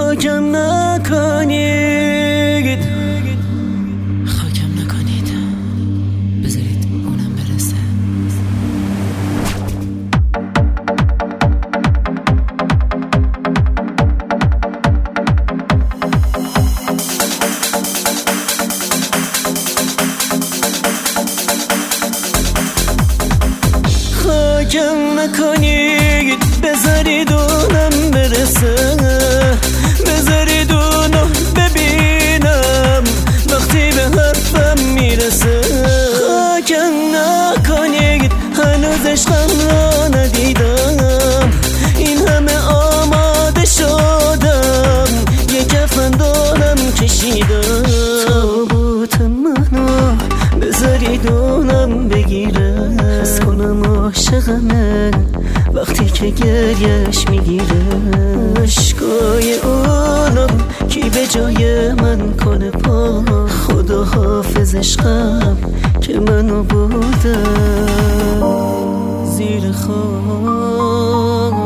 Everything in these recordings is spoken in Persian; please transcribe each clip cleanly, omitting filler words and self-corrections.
خاکم نکنید، خاکم نکنید، بذارید اونم برسه. خاکم نکنید، بذارید اونم برسه، بذارید اونو ببینم وقتی به حرفم میرسه. خاکم نکنید، هنوز عشقم را ندیدم، این همه آماده شدم، یه کفن دارم کشیدم. تابوت منو بذارید اونم بگیره، حس کنم عاشقمه وقتی که گریش میگیره. عشقای اونو کی به جای من کنه پا، خدا حافظ عشقم که منو بردم زیر خاک.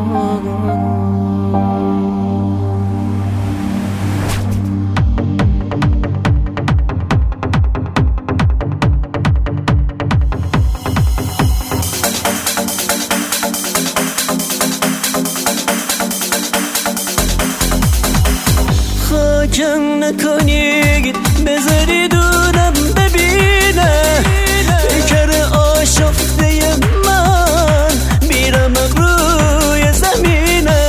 خاکم نکنید، بذارید اونم ببینه پیکر آشفته من بیرمق روی زمینه.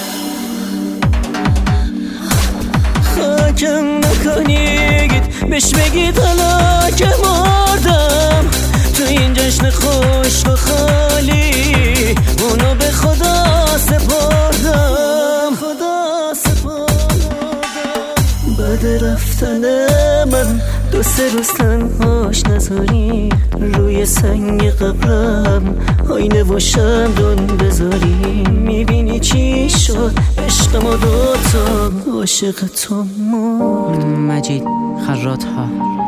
خاکم نکنید، بهش بگید حالا که مردم تو این جشن خشک و خالی، اونو به خدا سپردم، خدا سپردم. بعد رفتن من 2-3 روز تنهاش نذاری، روی سنگ قبرم آینه و شمدون بذاری. میبینی چی شد عشق ما دوتا، عاشق تو مرد. مجید خراط‌ها.